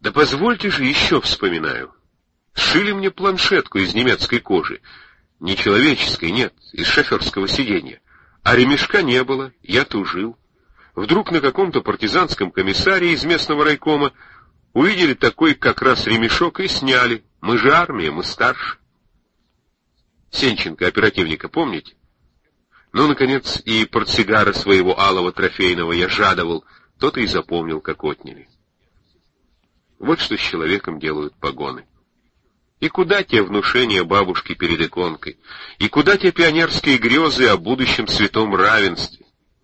Да позвольте же, еще вспоминаю. Сшили мне планшетку из немецкой кожи. Не человеческой, нет, из шоферского сиденья. А ремешка не было, я тужил. Вдруг на каком-то партизанском комиссаре из местного райкома увидели такой как раз ремешок и сняли. Мы же армия, мы старше. Сенченко, оперативника, помните? Ну, наконец, и портсигара своего алого трофейного я жадовал, тот и запомнил, как отняли. Вот что с человеком делают погоны. И куда те внушения бабушки перед иконкой? И куда те пионерские грезы о будущем святом равенстве?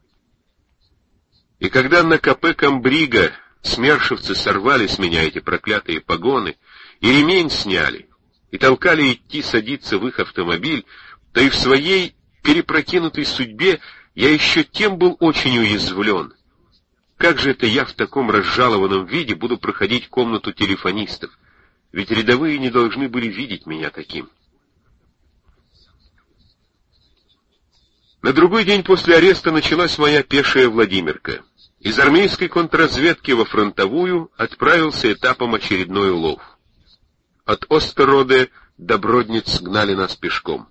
И когда на КП Камбрига смершевцы сорвали с меня эти проклятые погоны, и ремень сняли, и толкали идти садиться в их автомобиль, то и в своей перепрокинутой судьбе я еще тем был очень уязвлен. Как же это я в таком разжалованном виде буду проходить комнату телефонистов? Ведь рядовые не должны были видеть меня таким. На другой день после ареста началась моя пешая Владимирка. Из армейской контрразведки во фронтовую отправился этапом очередной улов. От Остероде до Бродниц гнали нас пешком.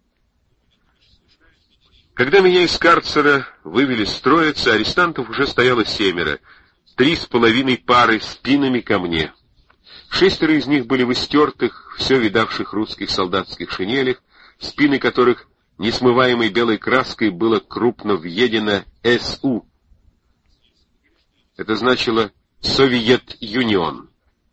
Когда меня из карцера вывели строиться, арестантов уже стояло 7, 3,5 пары спинами ко мне. 6 из них были в истертых, все видавших русских солдатских шинелях, спины которых несмываемой белой краской было крупно въедено СУ. Это значило «Совет Юнион».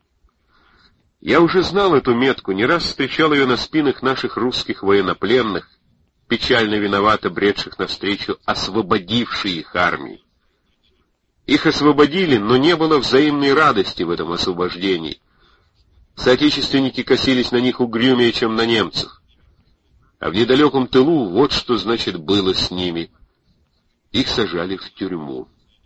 Я уже знал эту метку, не раз встречал ее на спинах наших русских военнопленных, печально виновато бредших навстречу освободившей их армии. Их освободили, но не было взаимной радости в этом освобождении. Соотечественники косились на них угрюмее, чем на немцев. А в недалеком тылу вот что, значит, было с ними. Их сажали в тюрьму.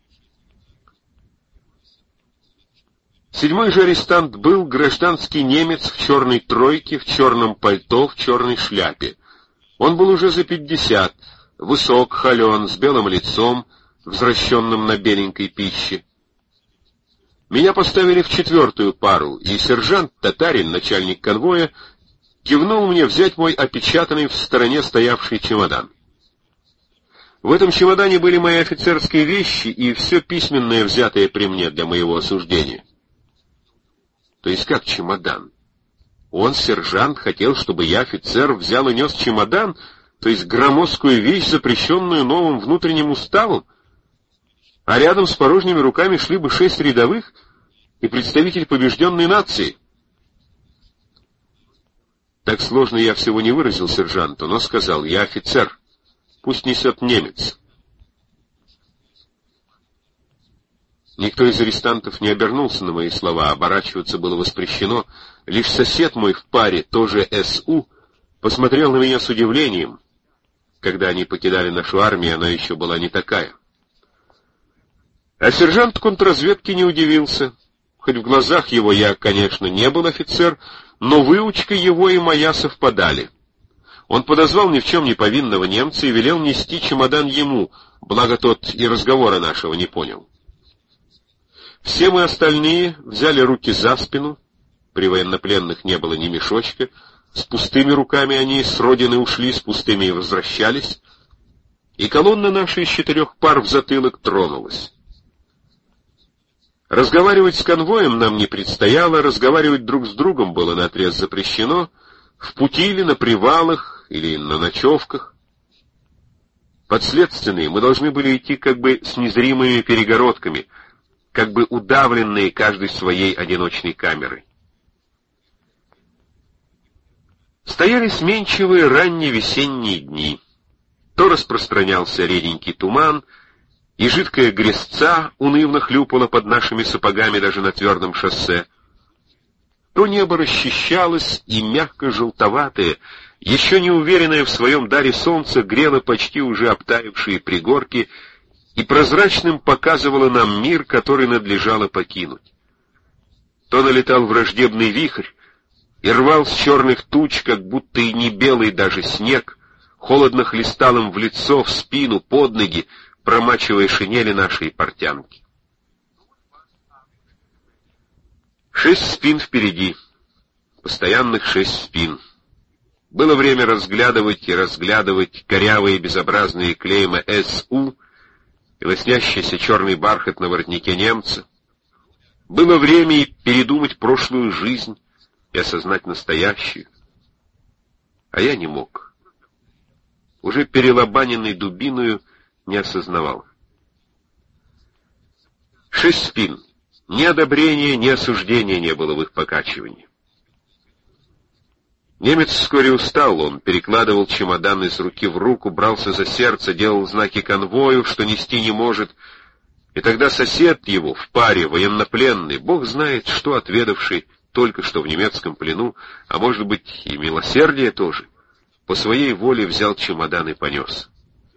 7-й же арестант был гражданский немец в черной тройке, в черном пальто, в черной шляпе. Он был уже за 50, высок, холен, с белым лицом, взращенным на беленькой пище. Меня поставили в 4-ю пару, и сержант Татарин, начальник конвоя, кивнул мне взять мой опечатанный в стороне стоявший чемодан. В этом чемодане были мои офицерские вещи и все письменное, взятое при мне для моего осуждения. То есть как чемодан? Он, сержант, хотел, чтобы я, офицер, взял и нес чемодан, то есть громоздкую вещь, запрещенную новым внутренним уставом, а рядом с порожними руками шли бы 6 рядовых и представитель побежденной нации. Так сложно я всего не выразил сержанту, но сказал: я офицер, пусть несет немец. Никто из арестантов не обернулся на мои слова, оборачиваться было воспрещено. Лишь сосед мой в паре, тоже СУ, посмотрел на меня с удивлением. Когда они покидали нашу армию, она еще была не такая. А сержант контрразведки не удивился. Хоть в глазах его я, конечно, не был офицер, но выучка его и моя совпадали. Он подозвал ни в чем не повинного немца и велел нести чемодан ему, благо тот и разговора нашего не понял. Все мы остальные взяли руки за спину, при военнопленных не было ни мешочка, с пустыми руками они с родины ушли, с пустыми и возвращались, и колонна наша из 4 пар в затылок тронулась. Разговаривать с конвоем нам не предстояло, разговаривать друг с другом было наотрез запрещено, в пути или на привалах, или на ночевках. Подследственные мы должны были идти как бы с незримыми перегородками, как бы удавленные каждой своей одиночной камерой. Стояли сменчивые ранние весенние дни. То распространялся реденький туман, и жидкая грязца унывно хлюпала под нашими сапогами даже на твердом шоссе. То небо расчищалось, и мягко-желтоватое, еще не уверенное в своем даре солнце, грело почти уже обтаившие пригорки и прозрачным показывало нам мир, который надлежало покинуть. То налетал враждебный вихрь и рвал с черных туч, как будто и не белый даже снег, холодно хлестал им в лицо, в спину, под ноги, промачивая шинели нашей портянки. 6 спин впереди, постоянных 6 спин. Было время разглядывать и разглядывать корявые безобразные клейма СУ и лоснящийся черный бархат на воротнике немца. Было время и передумать прошлую жизнь и осознать настоящую. А я не мог. Уже перелобаненный дубиною не осознавал. 6 спин. Ни одобрения, ни осуждения не было в их покачивании. Немец вскоре устал, он перекладывал чемодан из руки в руку, брался за сердце, делал знаки конвою, что нести не может, и тогда сосед его в паре, военнопленный, бог знает что, отведавший только что в немецком плену, а может быть и милосердие тоже, по своей воле взял чемодан и понес.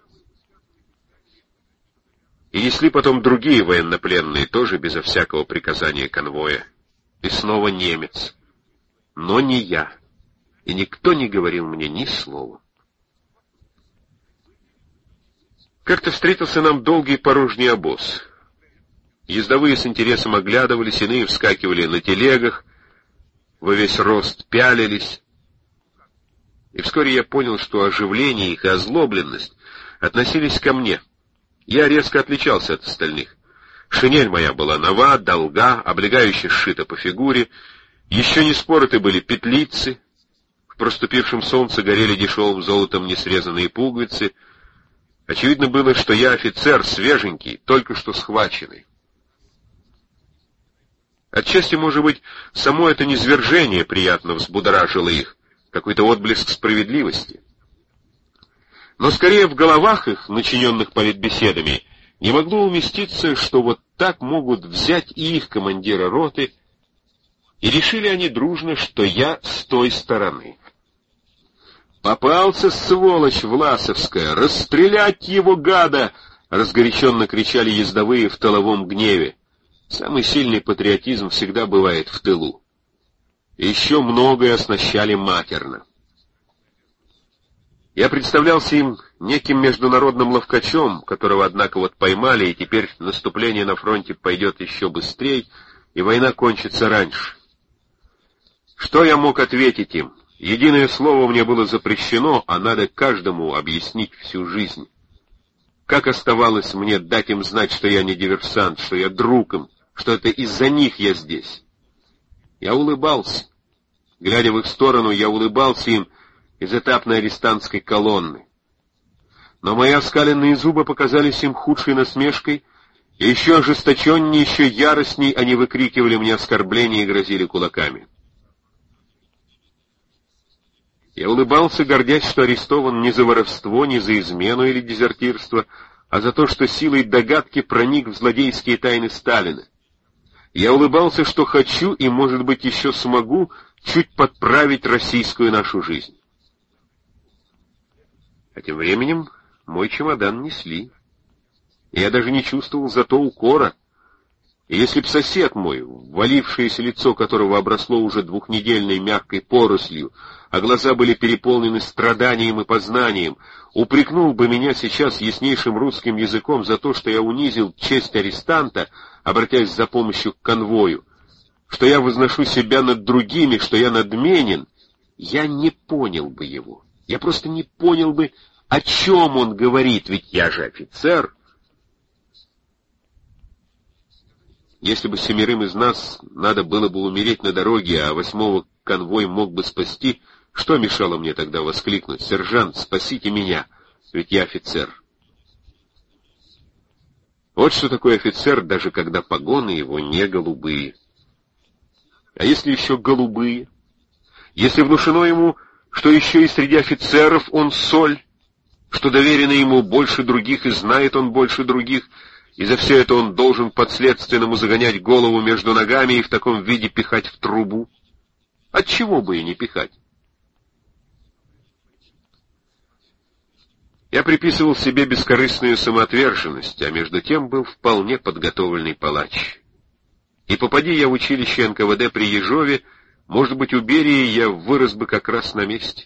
И несли потом другие военнопленные, тоже безо всякого приказания конвоя. И снова немец. Но не я. И никто не говорил мне ни слова. Как-то встретился нам долгий порожний обоз. Ездовые с интересом оглядывались, иные вскакивали на телегах, во весь рост пялились. И вскоре я понял, что оживление их и озлобленность относились ко мне. Я резко отличался от остальных. Шинель моя была нова, долга, облегающе сшита по фигуре, еще не спороты были петлицы, в проступившем солнце горели дешевым золотом несрезанные пуговицы. Очевидно было, что я офицер, свеженький, только что схваченный. Отчасти, может быть, само это низвержение приятно взбудоражило их, какой-то отблеск справедливости. Но скорее в головах их, начиненных политбеседами, не могло уместиться, что вот так могут взять и их командира роты, и решили они дружно, что я с той стороны. «Попался, сволочь власовская! Расстрелять его, гада!» — разгоряченно кричали ездовые в тыловом гневе. Самый сильный патриотизм всегда бывает в тылу. Еще многое оснащали матерно. Я представлялся им неким международным ловкачом, которого, однако, вот поймали, и теперь наступление на фронте пойдет еще быстрее, и война кончится раньше. Что я мог ответить им? Единое слово мне было запрещено, а надо каждому объяснить всю жизнь. Как оставалось мне дать им знать, что я не диверсант, что я друг им, что это из-за них я здесь? Я улыбался. Глядя в их сторону, я улыбался им из этапной арестантской колонны. Но мои оскаленные зубы показались им худшей насмешкой, и еще ожесточеннее, еще яростней они выкрикивали мне оскорбления и грозили кулаками. Я улыбался, гордясь, что арестован не за воровство, не за измену или дезертирство, а за то, что силой догадки проник в злодейские тайны Сталина. Я улыбался, что хочу и, может быть, еще смогу чуть подправить российскую нашу жизнь. А тем временем мой чемодан несли. И я даже не чувствовал за то укора. И если б сосед мой, ввалившееся лицо которого обросло уже двухнедельной мягкой порослью, а глаза были переполнены страданием и познанием, упрекнул бы меня сейчас яснейшим русским языком за то, что я унизил честь арестанта, обратясь за помощью к конвою, что я возношу себя над другими, что я надменен, я не понял бы его. Я просто не понял бы, о чем он говорит, ведь я же офицер. Если бы 7 из нас надо было бы умереть на дороге, а 8-го конвой мог бы спасти, что мешало мне тогда воскликнуть: «Сержант, спасите меня, ведь я офицер». Вот что такое офицер, даже когда погоны его не голубые. А если еще голубые? Если внушено ему, что еще и среди офицеров он соль, что доверено ему больше других и знает он больше других, и за все это он должен подследственному загонять голову между ногами и в таком виде пихать в трубу? Отчего бы и не пихать? Я приписывал себе бескорыстную самоотверженность, а между тем был вполне подготовленный палач. И попади я в училище НКВД при Ежове, может быть, у Берии я вырос бы как раз на месте.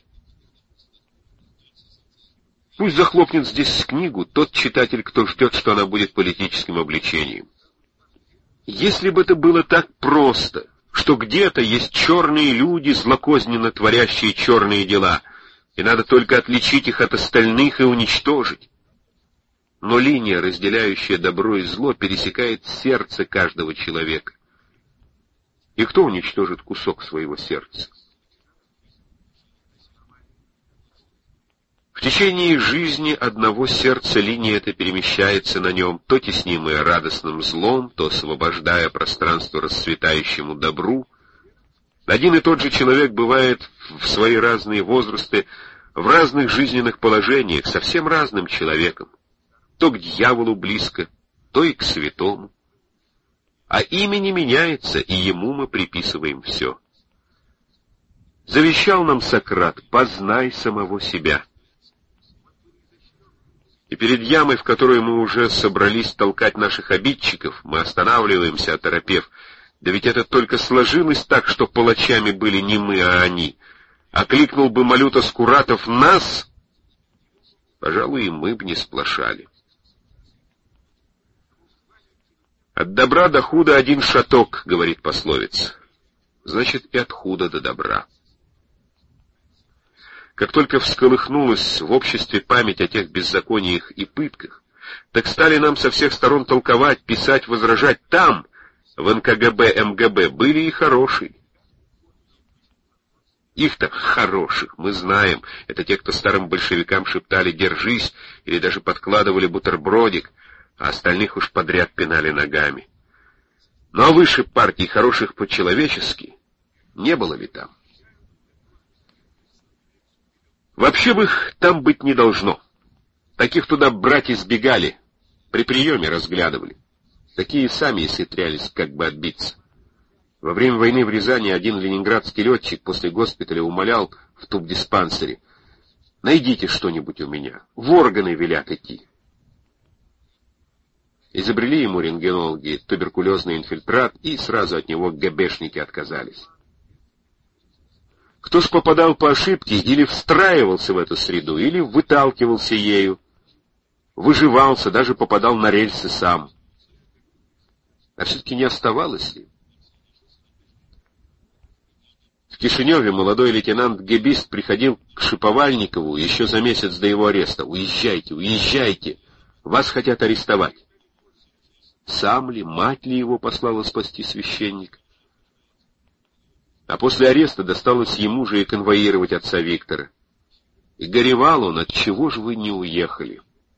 Пусть захлопнет здесь книгу тот читатель, кто ждет, что она будет политическим обличением. Если бы это было так просто, что где-то есть черные люди, злокозненно творящие черные дела, и надо только отличить их от остальных и уничтожить. Но линия, разделяющая добро и зло, пересекает сердце каждого человека. И кто уничтожит кусок своего сердца? В течение жизни одного сердца линия эта перемещается на нем, то теснимая радостным злом, то освобождая пространство расцветающему добру. Один и тот же человек бывает в свои разные возрасты, в разных жизненных положениях, совсем разным человеком. То к дьяволу близко, то и к святому. А имя не меняется, и ему мы приписываем все. Завещал нам Сократ: «Познай самого себя». И перед ямой, в которую мы уже собрались толкать наших обидчиков, мы останавливаемся, оторопев. Да ведь это только сложилось так, что палачами были не мы, а они. Окликнул бы Малюта Скуратов нас, пожалуй, и мы б не сплошали. «От добра до худа один шаток», — говорит пословица. Значит, и от худа до добра. Как только всколыхнулась в обществе память о тех беззакониях и пытках, так стали нам со всех сторон толковать, писать, возражать. Там, в НКГБ, МГБ, были и хорошие. Их-то хороших мы знаем. Это те, кто старым большевикам шептали «держись» или даже подкладывали бутербродик, а остальных уж подряд пинали ногами. Ну а выше партий хороших по-человечески не было ли там? Вообще бы их там быть не должно. Таких туда брать избегали, при приеме разглядывали. Такие сами исхитрялись как бы отбиться. Во время войны в Рязани один ленинградский летчик после госпиталя умолял в тубдиспансере: «Найдите что-нибудь у меня, в органы велят идти». Изобрели ему рентгенологи туберкулезный инфильтрат, и сразу от него ГБшники отказались. Кто ж попадал по ошибке, или встраивался в эту среду, или выталкивался ею, выживался, даже попадал на рельсы сам. А все-таки не оставалось ли? В Кишиневе молодой лейтенант-гебист приходил к Шиповальникову еще за месяц до его ареста. «Уезжайте, уезжайте! Вас хотят арестовать!» Сам ли, мать ли его послала спасти священник? А после ареста досталось ему же и конвоировать отца Виктора. И горевал он: «Отчего же вы не уехали?»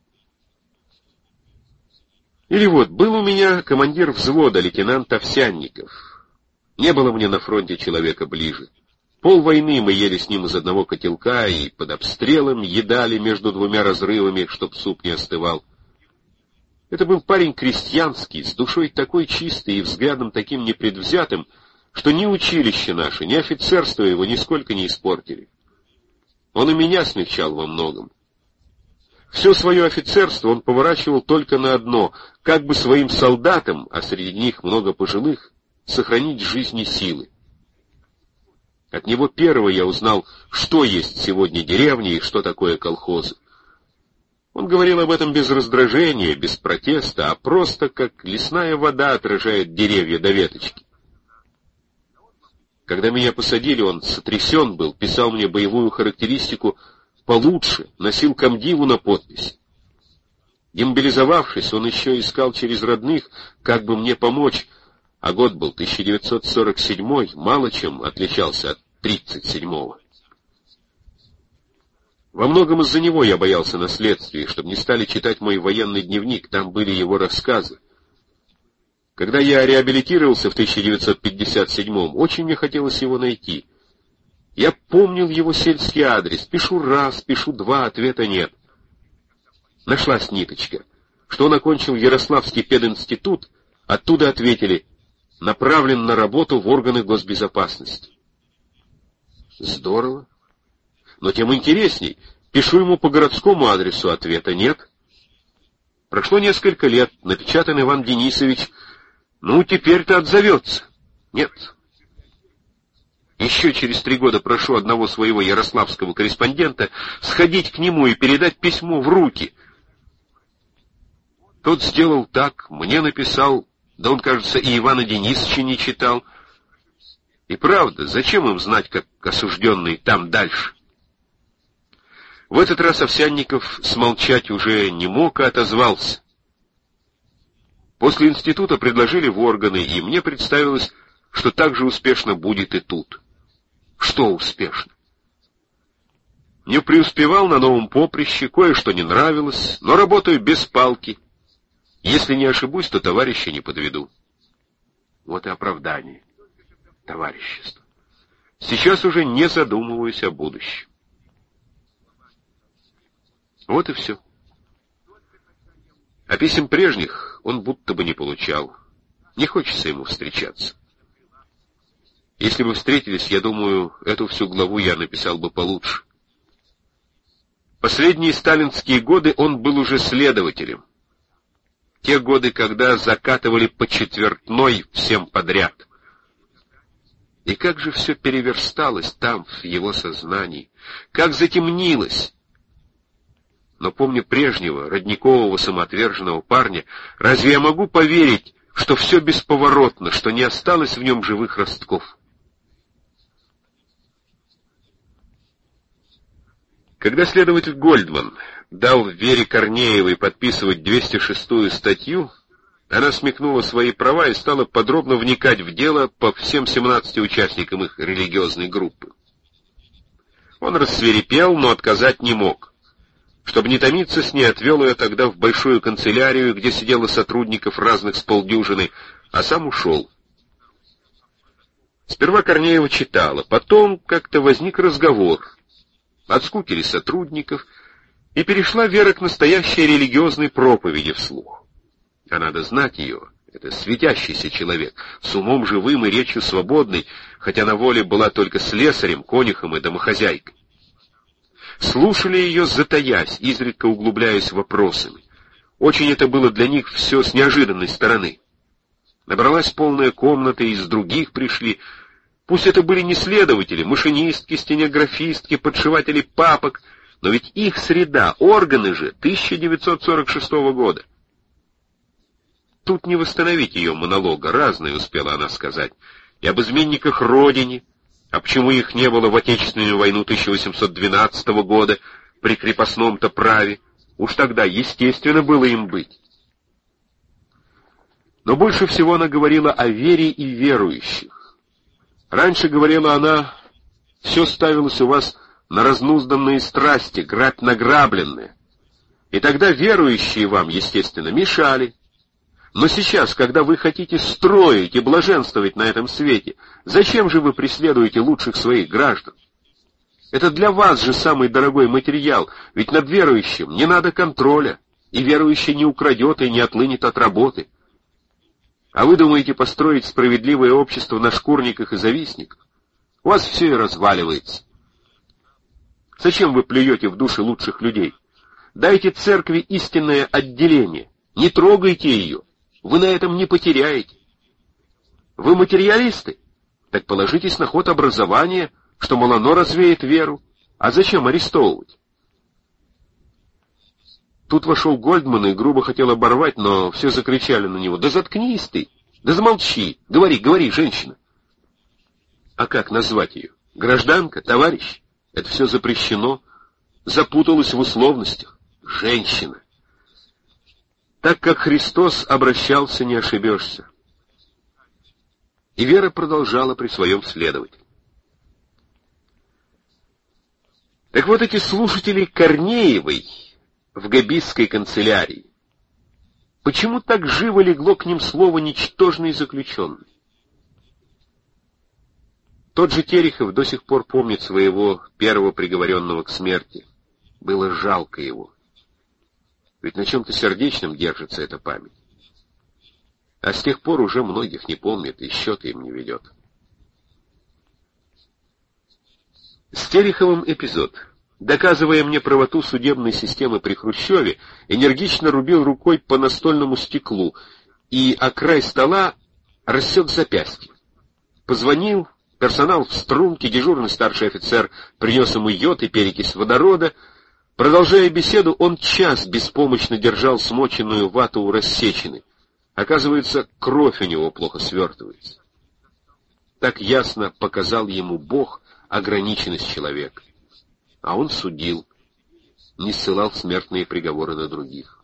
Или вот, был у меня командир взвода, лейтенант Овсянников. Не было мне на фронте человека ближе. Полвойны мы ели с ним из одного котелка и под обстрелом едали между двумя разрывами, чтоб суп не остывал. Это был парень крестьянский, с душой такой чистой и взглядом таким непредвзятым, что ни училище наше, ни офицерство его нисколько не испортили. Он и меня смягчал во многом. Все свое офицерство он поворачивал только на одно: как бы своим солдатам, а среди них много пожилых, сохранить жизнь и силы. От него первого я узнал, что есть сегодня деревни и что такое колхозы. Он говорил об этом без раздражения, без протеста, а просто как лесная вода отражает деревья до веточки. Когда меня посадили, он сотрясен был, писал мне боевую характеристику получше, носил комдиву на подпись. Демобилизовавшись, он еще искал через родных, как бы мне помочь, а год был 1947, мало чем отличался от 1937-го. Во многом из-за него я боялся на следствии, чтобы не стали читать мой военный дневник, там были его рассказы. Когда я реабилитировался в 1957-м, очень мне хотелось его найти. Я помнил его сельский адрес, пишу раз, пишу два, ответа нет. Нашлась ниточка, что он окончил Ярославский пединститут, оттуда ответили: направлен на работу в органы госбезопасности. Здорово. Но тем интересней, пишу ему по городскому адресу, ответа нет. Прошло несколько лет, напечатан Иван Денисович: «Ну, теперь-то отзовется». Нет. Еще через 3 года прошу одного своего ярославского корреспондента сходить к нему и передать письмо в руки. Тот сделал так, мне написал, да он, кажется, и Ивана Денисовича не читал. И правда, зачем им знать, как осужденные там дальше? В этот раз Овсянников смолчать уже не мог, а отозвался. После института предложили в органы, и мне представилось, что так же успешно будет и тут. Что успешно? Не преуспевал на новом поприще, кое-что не нравилось, но работаю без палки. Если не ошибусь, то товарища не подведу. Вот и оправдание. Товарищество. Сейчас уже не задумываюсь о будущем. Вот и все. А писем прежних он будто бы не получал. Не хочется ему встречаться. Если бы встретились, я думаю, эту всю главу я написал бы получше. Последние сталинские годы он был уже следователем. Те годы, когда закатывали по четвертной всем подряд. И как же все переверсталось там, в его сознании, как затемнилось. Но помня прежнего, родникового, самоотверженного парня, разве я могу поверить, что все бесповоротно, что не осталось в нем живых ростков? Когда следователь Гольдман дал Вере Корнеевой подписывать 206-ю статью, она смекнула свои права и стала подробно вникать в дело по всем 17 участникам их религиозной группы. Он рассвирепел, но отказать не мог. Чтобы не томиться с ней, отвел ее тогда в большую канцелярию, где сидело сотрудников разных с полдюжины, а сам ушел. Сперва Корнеева читала, потом как-то возник разговор. Отскукили сотрудников, и перешла Вера к настоящей религиозной проповеди вслух. А надо знать ее, это светящийся человек, с умом живым и речью свободной, хотя на воле была только слесарем, конюхом и домохозяйкой. Слушали ее, затаясь, изредка углубляясь вопросами. Очень это было для них все с неожиданной стороны. Набралась полная комната, и из других пришли. Пусть это были не следователи, машинистки, стенографистки, подшиватели папок, но ведь их среда, органы же 1946 года. Тут не восстановить ее монолога, разное успела она сказать. И об изменниках Родине, а почему их не было в Отечественную войну 1812 года при крепостном-то праве? Уж тогда, естественно, было им быть. Но больше всего она говорила о вере и верующих. Раньше, говорила она, все ставилось у вас на разнузданные страсти, грабь награбленное. И тогда верующие вам, естественно, мешали. Но сейчас, когда вы хотите строить и блаженствовать на этом свете, зачем же вы преследуете лучших своих граждан? Это для вас же самый дорогой материал, ведь над верующим не надо контроля, и верующий не украдет и не отлынет от работы. А вы думаете построить справедливое общество на шкурниках и завистниках? У вас все и разваливается. Зачем вы плюете в души лучших людей? Дайте церкви истинное отделение, не трогайте ее. Вы на этом не потеряете. Вы материалисты? Так положитесь на ход образования, что, мол, оно развеет веру. А зачем арестовывать? Тут вошел Гольдман и грубо хотел оборвать, но все закричали на него. Да заткнись ты! Да замолчи! Говори, говори, женщина! А как назвать ее? Гражданка? Товарищ? Это все запрещено. Запуталась в условностях. Женщина. Так как Христос обращался, не ошибешься. И Вера продолжала при своем следователе. Так вот эти слушатели Корнеевой в Габисской канцелярии, почему так живо легло к ним слово «ничтожный заключенный»? Тот же Терехов до сих пор помнит своего первого приговоренного к смерти. Было жалко его. Ведь на чем-то сердечном держится эта память. А с тех пор уже многих не помнит и счета им не ведет. С Тереховым эпизод. Доказывая мне правоту судебной системы при Хрущеве, энергично рубил рукой по настольному стеклу и о край стола рассек запястье. Позвонил, персонал в струнке, дежурный старший офицер принес ему йод и перекись водорода. Продолжая беседу, он час беспомощно держал смоченную вату у рассечины. Оказывается, кровь у него плохо свертывается. Так ясно показал ему Бог ограниченность человека. А он судил, не ссылал смертные приговоры на других.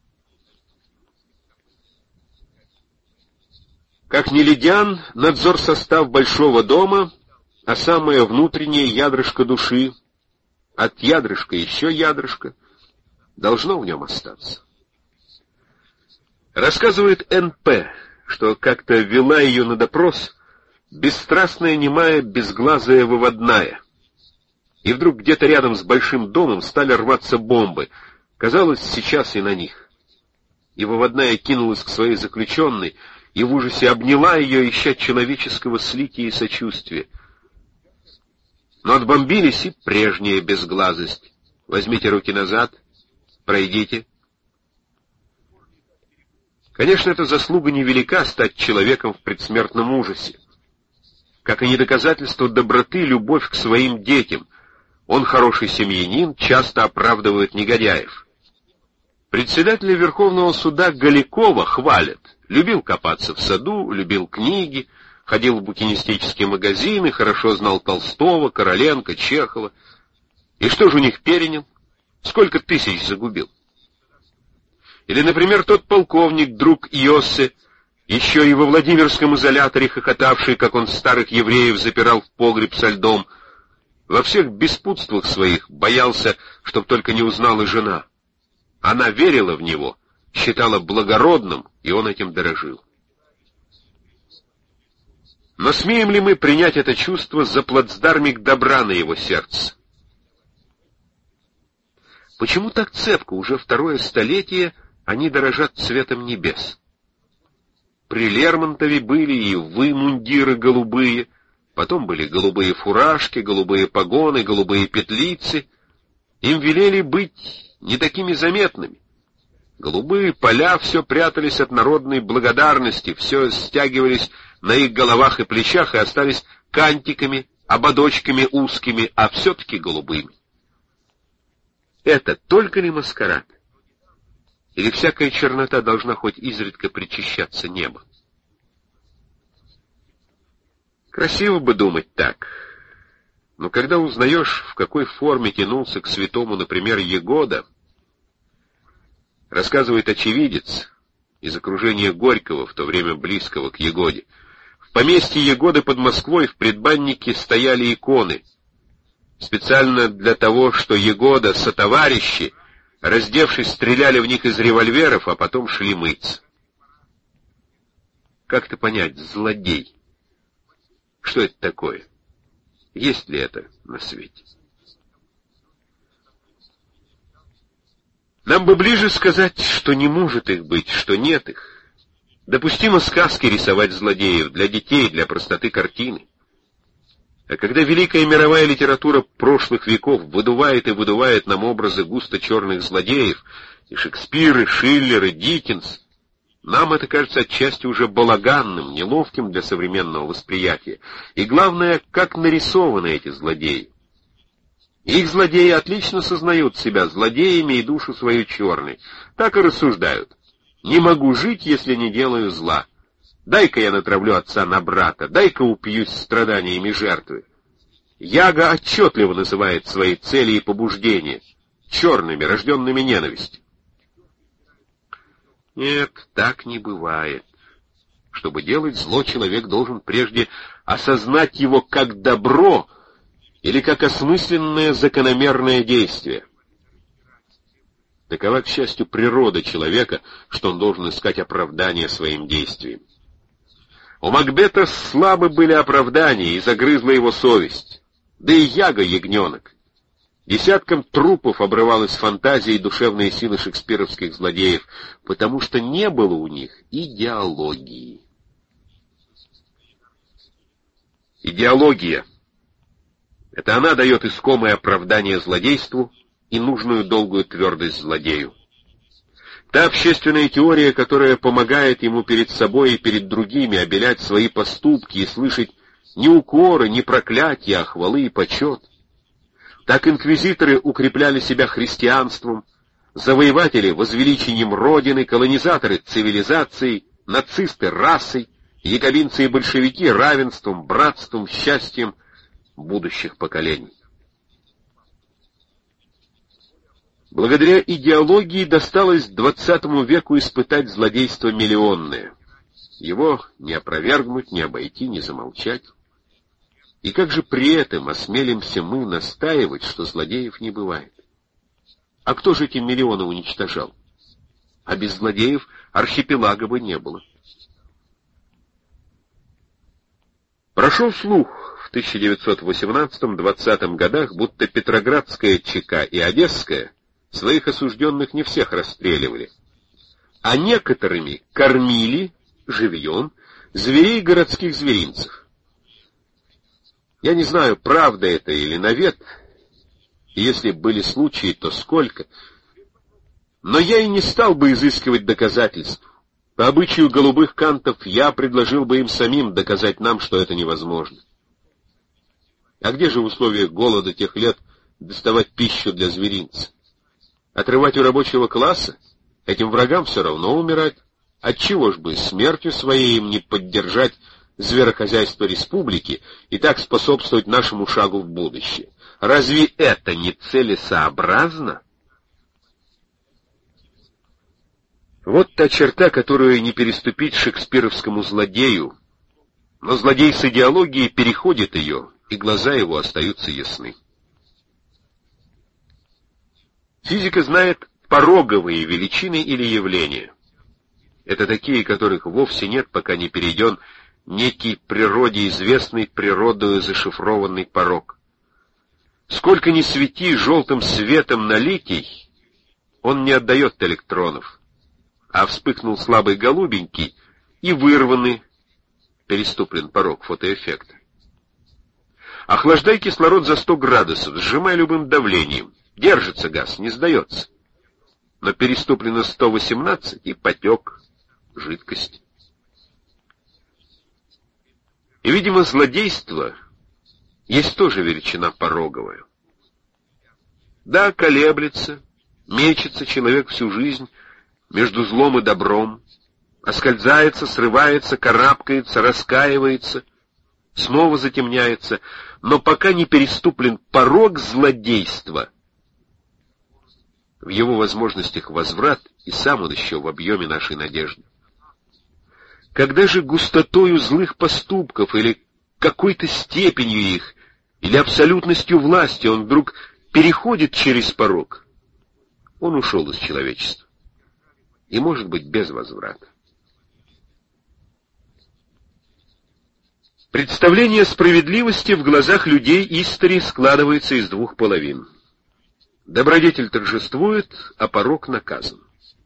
Как нелюдян, надзор состав большого дома, а самое внутреннее ядрышко души, от ядрышка еще ядрышко, должно в нем остаться. Рассказывает Н.П., что как-то вела ее на допрос бесстрастная, немая, безглазая выводная. И вдруг где-то рядом с большим домом стали рваться бомбы. Казалось, сейчас и на них. И выводная кинулась к своей заключенной и в ужасе обняла ее, ища человеческого слития и сочувствия. Но отбомбились и прежняя безглазость. Возьмите руки назад, пройдите. Конечно, эта заслуга невелика — стать человеком в предсмертном ужасе. Как и не доказательство доброты, любовь к своим детям. Он хороший семьянин, часто оправдывает негодяев. Председателя Верховного суда Голякова хвалят. Любил копаться в саду, любил книги, ходил в букинистические магазины, хорошо знал Толстого, Короленко, Чехова. И что же у них перенял? Сколько тысяч загубил? Или, например, тот полковник, друг Йоссе, еще и во Владимирском изоляторе хохотавший, как он старых евреев запирал в погреб со льдом, во всех беспутствах своих боялся, чтоб только не узнала жена. Она верила в него, считала благородным, и он этим дорожил. Но смеем ли мы принять это чувство за плацдармик добра на его сердце? Почему так цепко уже второе столетие они дорожат цветом небес? При Лермонтове были и вы мундиры голубые, потом были голубые фуражки, голубые погоны, голубые петлицы. Им велели быть не такими заметными. Голубые поля все прятались от народной благодарности, все стягивались на их головах и плечах и остались кантиками, ободочками узкими, а все-таки голубыми. Это только ли маскарад? Или всякая чернота должна хоть изредка причащаться неба? Красиво бы думать так. Но когда узнаешь, в какой форме тянулся к святому, например, Егода, рассказывает очевидец из окружения Горького, в то время близкого к Егоде, в поместье Егоды под Москвой в предбаннике стояли иконы, специально для того, что Егода сотоварищи, раздевшись, стреляли в них из револьверов, а потом шли мыться. Как-то понять, злодей. Что это такое? Есть ли это на свете? Нам бы ближе сказать, что не может их быть, что нет их. Допустимо сказки рисовать злодеев для детей, для простоты картины. А когда великая мировая литература прошлых веков выдувает и выдувает нам образы густо черных злодеев, и Шекспир, и Шиллер, и Диккенс, нам это кажется отчасти уже балаганным, неловким для современного восприятия. И главное, как нарисованы эти злодеи. Их злодеи отлично сознают себя злодеями и душу свою черной. Так и рассуждают. Не могу жить, если не делаю зла. Дай-ка я натравлю отца на брата, дай-ка упьюсь страданиями жертвы. Яга отчетливо называет свои цели и побуждения черными, рожденными ненавистью. Нет, так не бывает. Чтобы делать зло, человек должен прежде осознать его как добро или как осмысленное закономерное действие. Такова, к счастью, природа человека, что он должен искать оправдание своим действиям. У Макбета слабы были оправдания, и загрызла его совесть. Да и Яга — ягненок. Десяткам трупов обрывалась фантазия и душевные силы шекспировских злодеев, потому что не было у них идеологии. Идеология — это она дает искомое оправдание злодейству и нужную долгую твердость злодею. Та общественная теория, которая помогает ему перед собой и перед другими обелять свои поступки и слышать не укоры, не проклятия, а хвалы и почет. Так инквизиторы укрепляли себя христианством, завоеватели — возвеличением Родины, колонизаторы — цивилизацией, нацисты — расой, якобинцы и большевики равенством, братством, счастьем будущих поколений. Благодаря идеологии досталось XX веку испытать злодейство миллионное. Его не опровергнуть, не обойти, не замолчать. И как же при этом осмелимся мы настаивать, что злодеев не бывает? А кто же эти миллионы уничтожал? А без злодеев архипелага бы не было. Прошел слух в 1918-20 годах, будто Петроградская ЧК и Одесская своих осужденных не всех расстреливали, а некоторыми кормили живьем зверей городских зверинцев. Я не знаю, правда это или навет, и если были случаи, то сколько, но я и не стал бы изыскивать доказательств. По обычаю голубых кантов я предложил бы им самим доказать нам, что это невозможно. А где же в условиях голода тех лет доставать пищу для зверинца? Отрывать у рабочего класса? Этим врагам все равно умирать. Отчего ж бы смертью своей им не поддержать зверохозяйство республики и так способствовать нашему шагу в будущее? Разве это не целесообразно? Вот та черта, которую не переступить шекспировскому злодею, но злодей с идеологией переходит ее, и глаза его остаются ясны. Физика знает пороговые величины или явления. Это такие, которых вовсе нет, пока не перейден некий природе известный, природою зашифрованный порог. Сколько ни свети желтым светом на литий, он не отдает электронов, а вспыхнул слабый голубенький и вырванный, переступлен порог фотоэффекта. Охлаждай кислород за 100 градусов, сжимай любым давлением. Держится газ, не сдается. Но переступлено 118 и потек жидкость. И, видимо, злодейство есть тоже величина пороговая. Да, колеблется, мечется человек всю жизнь между злом и добром, оскользается, срывается, карабкается, раскаивается, снова затемняется, но пока не переступлен порог злодейства, в его возможностях возврат, и сам он еще в объеме нашей надежды. Когда же густотою злых поступков или какой-то степенью их, или абсолютностью власти он вдруг переходит через порог, он ушел из человечества. И, может быть, без возврата. Представление справедливости в глазах людей истори складывается из двух половин. Добродетель торжествует, а порок наказан.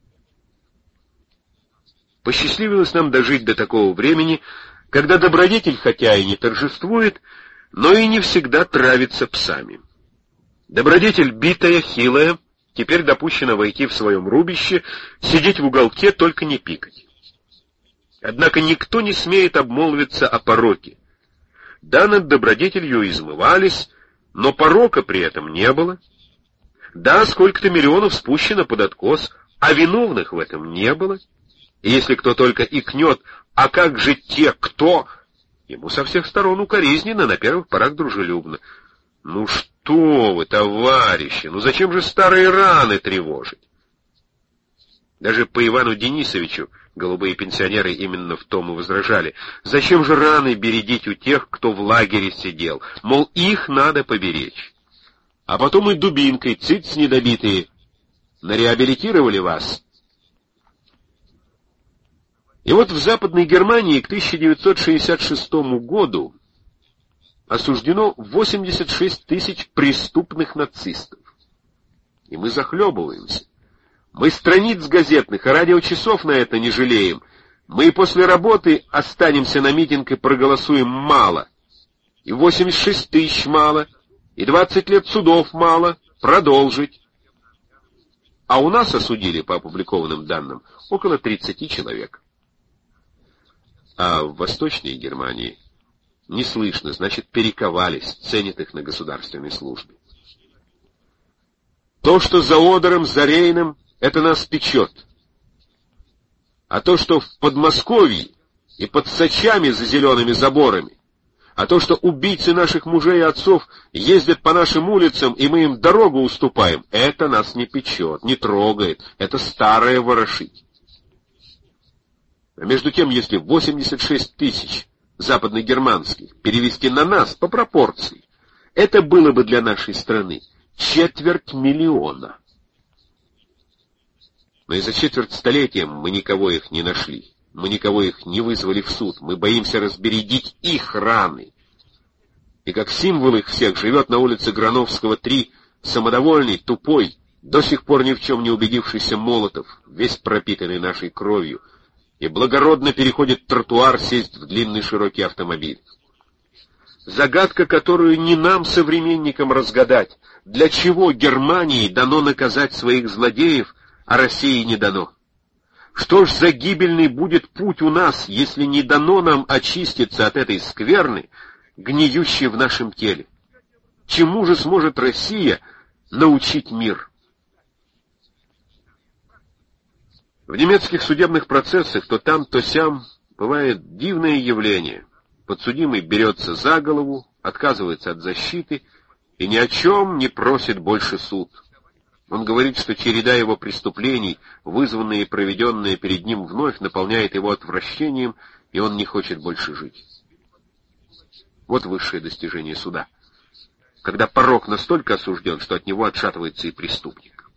Посчастливилось нам дожить до такого времени, когда добродетель хотя и не торжествует, но и не всегда травится псами. Добродетель битая, хилая, теперь допущено войти в своем рубище, сидеть в уголке, только не пикать. Однако никто не смеет обмолвиться о пороке. Да, над добродетелью измывались, но порока при этом не было. Да, сколько-то миллионов спущено под откос, а виновных в этом не было. И если кто только икнет, а как же те, кто... Ему со всех сторон укоризненно, на первых порах дружелюбно. Ну что вы, товарищи, ну зачем же старые раны тревожить? Даже по Ивану Денисовичу голубые пенсионеры именно в том и возражали. Зачем же раны бередить у тех, кто в лагере сидел? Мол, их надо поберечь. А потом и дубинкой, циц недобитые, нареабилитировали вас. И вот в Западной Германии к 1966 году осуждено 86 тысяч преступных нацистов. И мы захлебываемся. Мы страниц газетных и радиочасов на это не жалеем. Мы и после работы останемся на митинг и проголосуем мало. И 86 тысяч мало, и 20 лет судов мало, продолжить. А у нас осудили, по опубликованным данным, около 30 человек. А в Восточной Германии не слышно, значит, перековались, ценят их на государственной службе. То, что за Одером, за Рейном, это нас печет. А то, что в Подмосковье и под сачами за зелеными заборами. А то, что убийцы наших мужей и отцов ездят по нашим улицам, и мы им дорогу уступаем, это нас не печет, не трогает, это старое ворошить. А между тем, если 86 тысяч западногерманских перевести на нас по пропорции, это было бы для нашей страны 250 000. Но и за четверть столетия мы никого их не нашли. Мы никого их не вызвали в суд. Мы боимся разбередить их раны. И как символ их всех живет на улице Грановского, 3, самодовольный, тупой, до сих пор ни в чем не убедившийся Молотов, весь пропитанный нашей кровью, и благородно переходит тротуар сесть в длинный широкий автомобиль. Загадка, которую не нам, современникам, разгадать, для чего Германии дано наказать своих злодеев, а России не дано. Что ж за гибельный будет путь у нас, если не дано нам очиститься от этой скверны, гниющей в нашем теле? Чему же сможет Россия научить мир? В немецких судебных процессах то там, то сям бывает дивное явление. Подсудимый берется за голову, отказывается от защиты и ни о чем не просит больше суд. Он говорит, что череда его преступлений, вызванные и проведенные перед ним вновь, наполняет его отвращением, и он не хочет больше жить. Вот высшее достижение суда, когда порок настолько осужден, что от него отшатывается и преступник.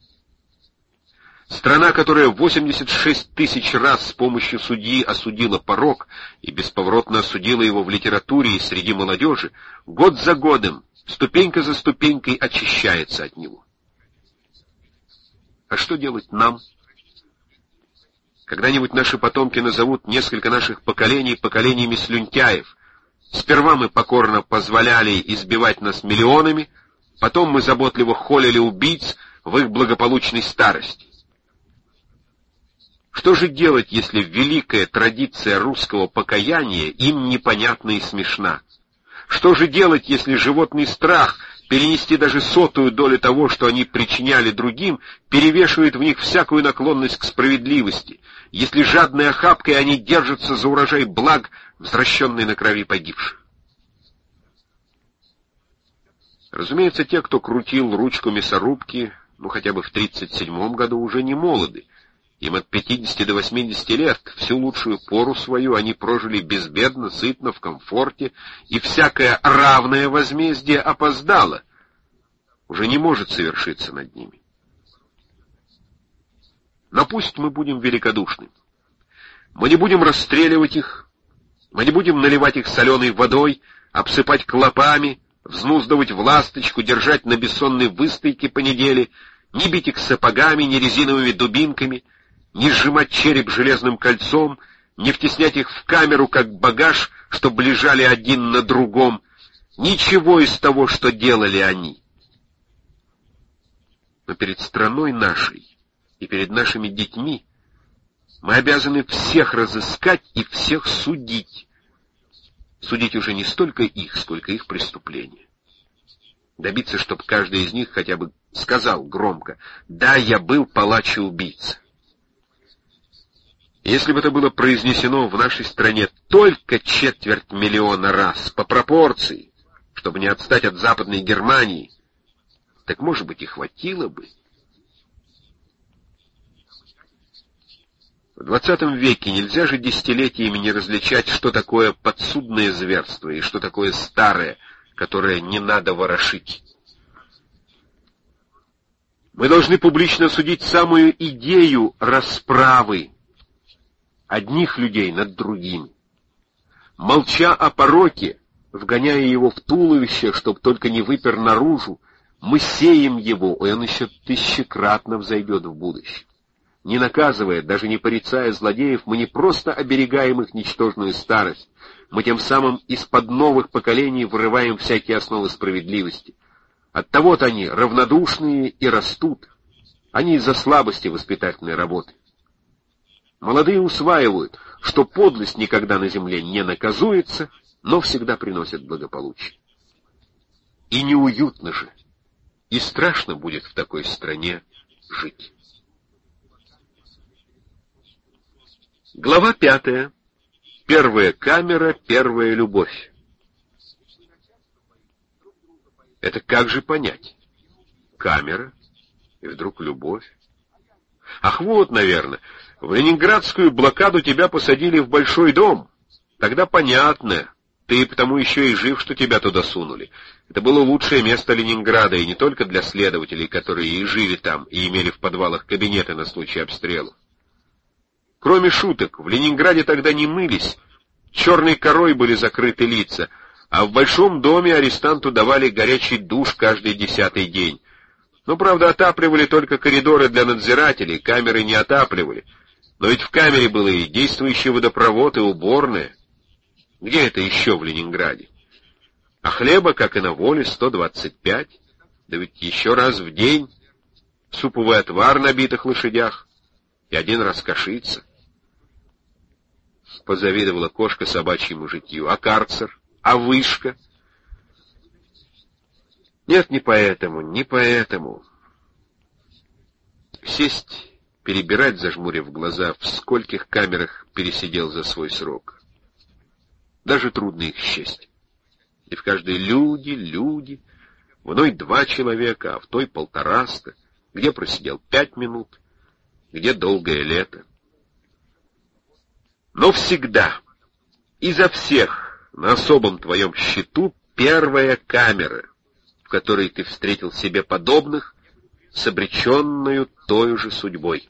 Страна, которая 86 тысяч раз с помощью судьи осудила порок и бесповоротно осудила его в литературе и среди молодежи, год за годом, ступенька за ступенькой очищается от него. А что делать нам? Когда-нибудь наши потомки назовут несколько наших поколений поколениями слюнтяев. Сперва мы покорно позволяли избивать нас миллионами, потом мы заботливо холили убийц в их благополучной старости. Что же делать, если великая традиция русского покаяния им непонятна и смешна? Что же делать, если животный страх перенести даже 100-ую долю того, что они причиняли другим, перевешивает в них всякую наклонность к справедливости, если жадной охапкой они держатся за урожай благ, возвращенный на крови погибших? Разумеется, те, кто крутил ручку мясорубки, хотя бы в 1937 году, уже не молоды. Им от 50 до 80 лет, всю лучшую пору свою они прожили безбедно, сытно, в комфорте, и всякое равное возмездие опоздало, уже не может совершиться над ними. Но пусть мы будем великодушны. Мы не будем расстреливать их, мы не будем наливать их соленой водой, обсыпать клопами, взнуздывать в ласточку, держать на бессонной выстойке по неделе, не бить их сапогами, не резиновыми дубинками, не сжимать череп железным кольцом, не втеснять их в камеру, как багаж, чтобы лежали один на другом. Ничего из того, что делали они. Но перед страной нашей и перед нашими детьми мы обязаны всех разыскать и всех судить. Судить уже не столько их, сколько их преступления. Добиться, чтобы каждый из них хотя бы сказал громко: «Да, я был палач и убийца». Если бы это было произнесено в нашей стране только 250 000 раз, по пропорции, чтобы не отстать от Западной Германии, так, может быть, и хватило бы. В 20 веке нельзя же десятилетиями не различать, что такое подсудное зверство и что такое старое, которое не надо ворошить. Мы должны публично судить самую идею расправы одних людей над другими. Молча о пороке, вгоняя его в туловище, чтоб только не выпер наружу, мы сеем его, и он еще тысячекратно взойдет в будущем. Не наказывая, даже не порицая злодеев, мы не просто оберегаем их ничтожную старость, мы тем самым из-под новых поколений вырываем всякие основы справедливости. Оттого-то они равнодушные и растут, они из-за слабости воспитательной работы. Молодые усваивают, что подлость никогда на земле не наказуется, но всегда приносит благополучие. И неуютно же, и страшно будет в такой стране жить. Глава 5. Первая камера, первая любовь. Это как же понять? Камера и вдруг любовь. Ах, вот, наверное, в ленинградскую блокаду тебя посадили в большой дом. Тогда понятно. Ты потому еще и жив, что тебя туда сунули. Это было лучшее место Ленинграда, и не только для следователей, которые и жили там, и имели в подвалах кабинеты на случай обстрелов. Кроме шуток, в Ленинграде тогда не мылись, черной корой были закрыты лица, а в большом доме арестанту давали горячий душ каждый 10-й день. Но, правда, отапливали только коридоры для надзирателей, камеры не отапливали. Но ведь в камере было и действующий водопровод, и уборная. Где это еще в Ленинграде? А хлеба, как и на воле, 125. Да ведь еще раз в день суповый отвар на битых лошадях и один раз кашица. Позавидовала кошка собачьему житью. А карцер? А вышка? Нет, не поэтому, не поэтому. Сесть, перебирать, зажмурив глаза, в скольких камерах пересидел за свой срок. Даже трудно их счесть. И в каждой люди, в иной 2 человека, а в той 150, где просидел 5 минут, где долгое лето. Но всегда, изо всех, на особом твоем счету, первая камера, в которой ты встретил себе подобных, с обреченную той же судьбой.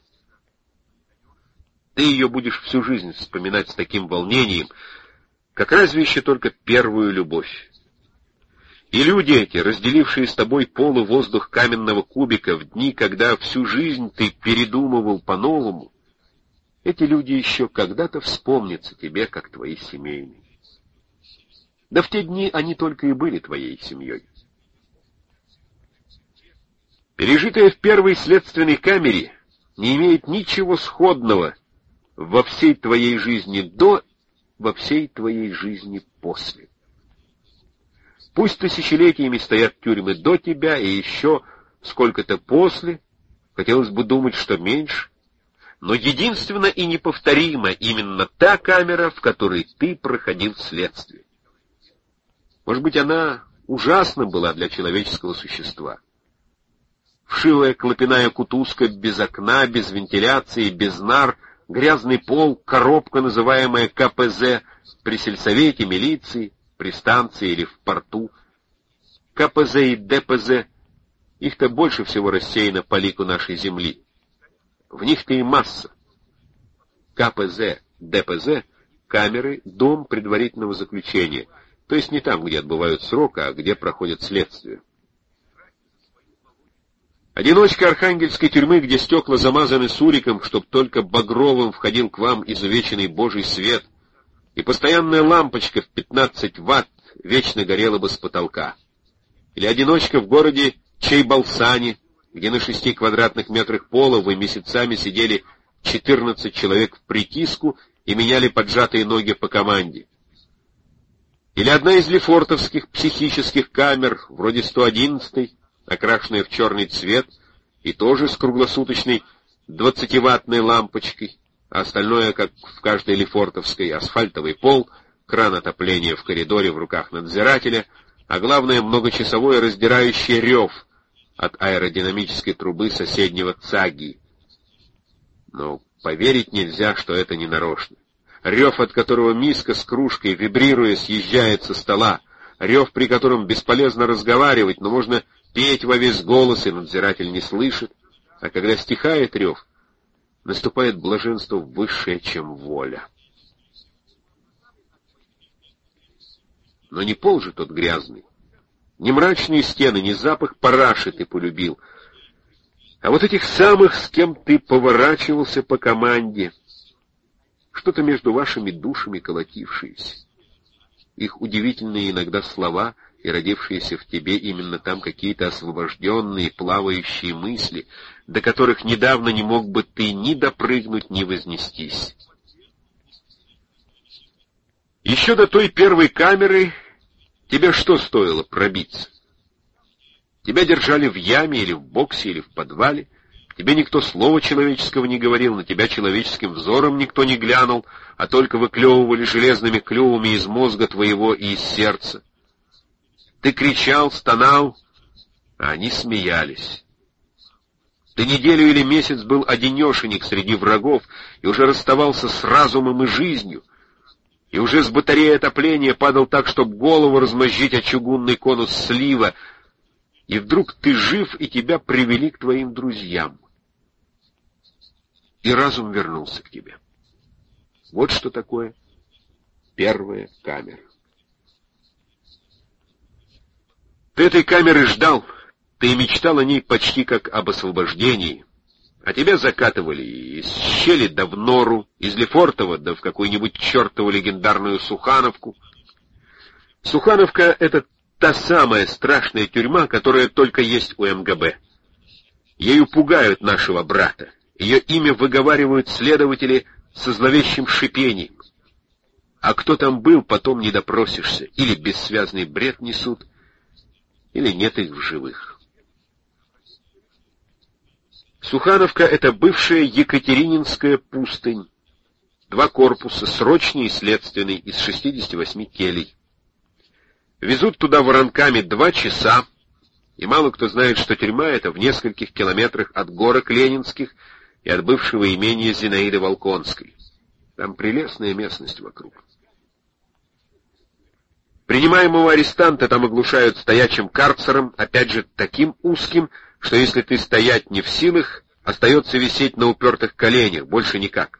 Ты ее будешь всю жизнь вспоминать с таким волнением, как разве еще только первую любовь. И люди эти, разделившие с тобой пол и воздух каменного кубика в дни, когда всю жизнь ты передумывал по-новому, эти люди еще когда-то вспомнятся тебе, как твои семейные. Да в те дни они только и были твоей семьей. Пережитое в первой следственной камере не имеет ничего сходного во всей твоей жизни до, во всей твоей жизни после. Пусть тысячелетиями стоят тюрьмы до тебя и еще сколько-то после, хотелось бы думать, что меньше, но единственно и неповторимо именно та камера, в которой ты проходил следствие. Может быть, она ужасна была для человеческого существа. Вшивая клопяная кутузка без окна, без вентиляции, без нар, грязный пол, коробка, называемая КПЗ, при сельсовете, милиции, при станции или в порту. КПЗ и ДПЗ, их-то больше всего рассеяно по лику нашей земли. В них-то и масса. КПЗ, ДПЗ, камеры, дом предварительного заключения, то есть не там, где отбывают срок, а где проходят следствие. Одиночка архангельской тюрьмы, где стекла замазаны суриком, чтоб только багровым входил к вам изувеченный Божий свет, и постоянная лампочка в 15 ватт вечно горела бы с потолка. Или одиночка в городе Чайбалсане, где на 6 квадратных метрах пола вы месяцами сидели 14 человек в притиску и меняли поджатые ноги по команде. Или одна из лефортовских психических камер, вроде 111-й, окрашенная в черный цвет и тоже с круглосуточной 20-ваттной лампочкой, а остальное, как в каждой лефортовской, асфальтовый пол, кран отопления в коридоре в руках надзирателя, а главное, многочасовой раздирающий рев от аэродинамической трубы соседнего ЦАГИ. Но поверить нельзя, что это не нарочно. Рев, от которого миска с кружкой, вибрируя, съезжает со стола, рев, при котором бесполезно разговаривать, но можно петь во весь голос, и надзиратель не слышит, а когда стихает рев, наступает блаженство высшее, чем воля. Но не пол же тот грязный, не мрачные стены, не запах параши ты полюбил, а вот этих самых, с кем ты поворачивался по команде, что-то между вашими душами колотившееся, их удивительные иногда слова и родившиеся в тебе именно там какие-то освобожденные, плавающие мысли, до которых недавно не мог бы ты ни допрыгнуть, ни вознестись. Еще до той первой камеры тебе что стоило пробиться? Тебя держали в яме или в боксе, или в подвале, Тебе никто слова человеческого не говорил, на тебя человеческим взором никто не глянул, а только выклевывали железными клювами из мозга твоего и из сердца. Ты кричал, стонал, а они смеялись. Ты неделю или месяц был одинешенек среди врагов и уже расставался с разумом и жизнью, и уже с батареи отопления падал так, чтоб голову размозжить о чугунный конус слива, и вдруг ты жив, и тебя привели к твоим друзьям. И разум вернулся к тебе. Вот что такое первая камера. Ты этой камеры ждал, ты мечтал о ней почти как об освобождении, а тебя закатывали из щели да в нору, из Лефортово да в какую-нибудь чертову легендарную Сухановку. Сухановка — это та самая страшная тюрьма, которая только есть у МГБ. Ею пугают нашего брата. Ее имя выговаривают следователи со зловещим шипением. А кто там был, потом не допросишься. Или бессвязный бред несут, или нет их в живых. Сухановка — это бывшая Екатерининская пустынь. 2 корпуса, срочный и следственный, из 68 келей. Везут туда воронками 2 часа, и мало кто знает, что тюрьма эта в нескольких километрах от горок Ленинских и от бывшего имения Зинаиды Волконской. Там прелестная местность вокруг. Принимаемого арестанта там оглушают стоячим карцером, опять же таким узким, что если ты стоять не в силах, остается висеть на упертых коленях, больше никак.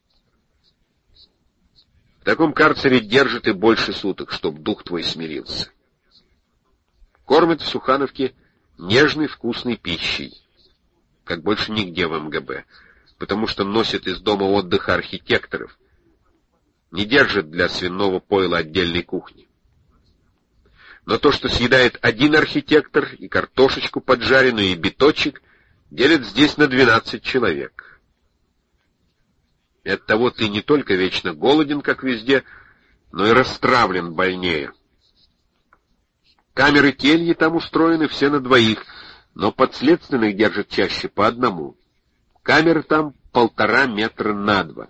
В таком карцере держат и больше суток, чтоб дух твой смирился. Кормят в Сухановке нежной вкусной пищей, как больше нигде в МГБ, потому что носят из дома отдыха архитекторов, не держат для свиного пойла отдельной кухни. Но то, что съедает один архитектор, и картошечку поджаренную, и биточек, делят здесь на 12 человек. И оттого ты не только вечно голоден, как везде, но и расстравлен больнее. Камеры кельи там устроены все на 2, но подследственных держат чаще по 1. Камеры там 1,5 метра на 2.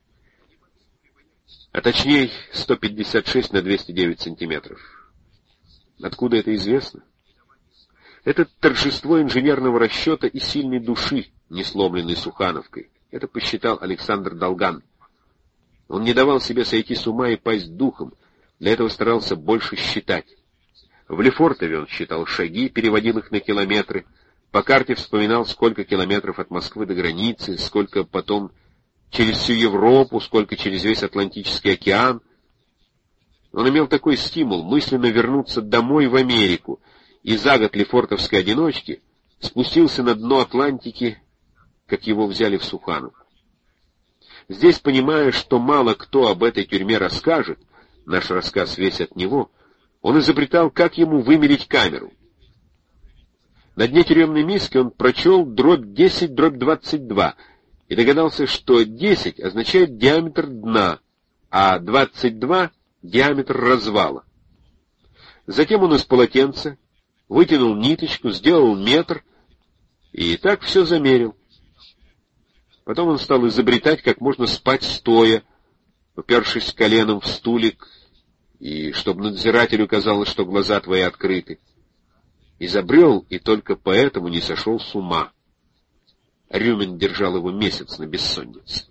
А точнее 156 на 209 сантиметров. Откуда это известно? Это торжество инженерного расчета и сильной души, не сломленной Сухановкой. Это посчитал Александр Долган. Он не давал себе сойти с ума и пасть духом, для этого старался больше считать. В Лефортове он считал шаги, переводил их на километры, по карте вспоминал, сколько километров от Москвы до границы, сколько потом через всю Европу, сколько через весь Атлантический океан. Он имел такой стимул мысленно вернуться домой в Америку, и за год лефортовской одиночки спустился на дно Атлантики, как его взяли в Сухановку. Здесь, понимая, что мало кто об этой тюрьме расскажет, наш рассказ весь от него, он изобретал, как ему вымерить камеру. На дне тюремной миски он прочел дробь 10, дробь 22, и догадался, что 10 означает диаметр дна, а 22 — диаметр развала. Затем он из полотенца вытянул ниточку, сделал метр, и так все замерил. Потом он стал изобретать, как можно спать стоя, упершись коленом в стулик, и чтобы надзирателю казалось, что глаза твои открыты. Изобрел, и только поэтому не сошел с ума. Рюмин держал его месяц на бессоннице.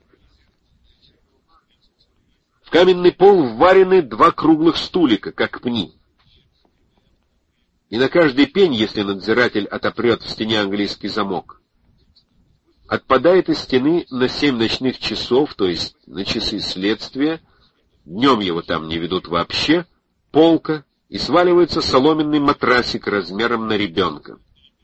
В каменный пол вварены 2 круглых стулика, как пни. И на каждый пень, если надзиратель отопрет в стене английский замок, отпадает из стены на 7 ночных часов, то есть на часы следствия, днем его там не ведут вообще, полка, и сваливается соломенный матрасик размером на ребенка.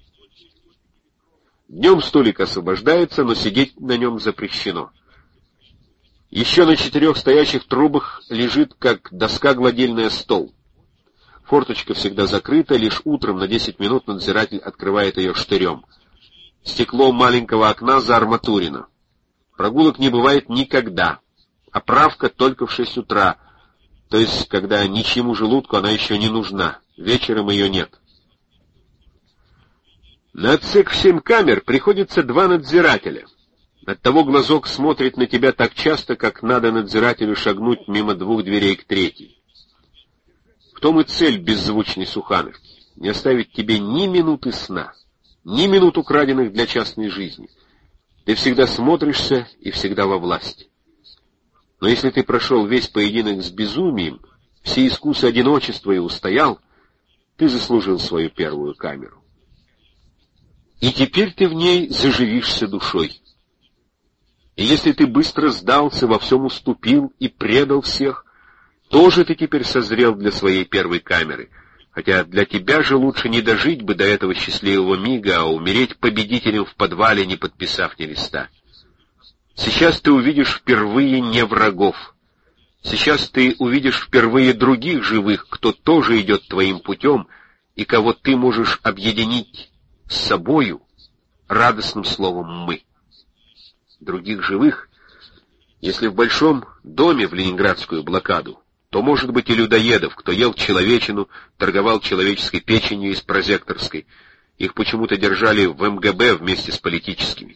Днем столик освобождается, но сидеть на нем запрещено. Еще на 4 стоящих трубах лежит, как доска гладильная, стол. Форточка всегда закрыта, лишь утром на 10 минут надзиратель открывает ее штырем. Стекло маленького окна заарматурено. Прогулок не бывает никогда. Оправка только в 6 утра, то есть, когда ничьему желудку она еще не нужна. Вечером ее нет. На отсек в 7 камер приходится 2 надзирателя. Оттого глазок смотрит на тебя так часто, как надо надзирателю шагнуть мимо 2 дверей к 3. В том и цель беззвучной Сухановки — не оставить тебе ни минуты сна, ни минут украденных для частной жизни. Ты всегда смотришься и всегда во власти. Но если ты прошел весь поединок с безумием, все искусы одиночества и устоял, ты заслужил свою первую камеру. И теперь ты в ней заживишься душой. И если ты быстро сдался, во всем уступил и предал всех, тоже ты теперь созрел для своей первой камеры, хотя для тебя же лучше не дожить бы до этого счастливого мига, а умереть победителем в подвале, не подписав ни листа. Сейчас ты увидишь впервые не врагов. Сейчас ты увидишь впервые других живых, кто тоже идет твоим путем, и кого ты можешь объединить с собою радостным словом «мы». Других живых, если в большом доме в ленинградскую блокаду, то, может быть, и людоедов, кто ел человечину, торговал человеческой печенью из прозекторской. Их почему-то держали в МГБ вместе с политическими.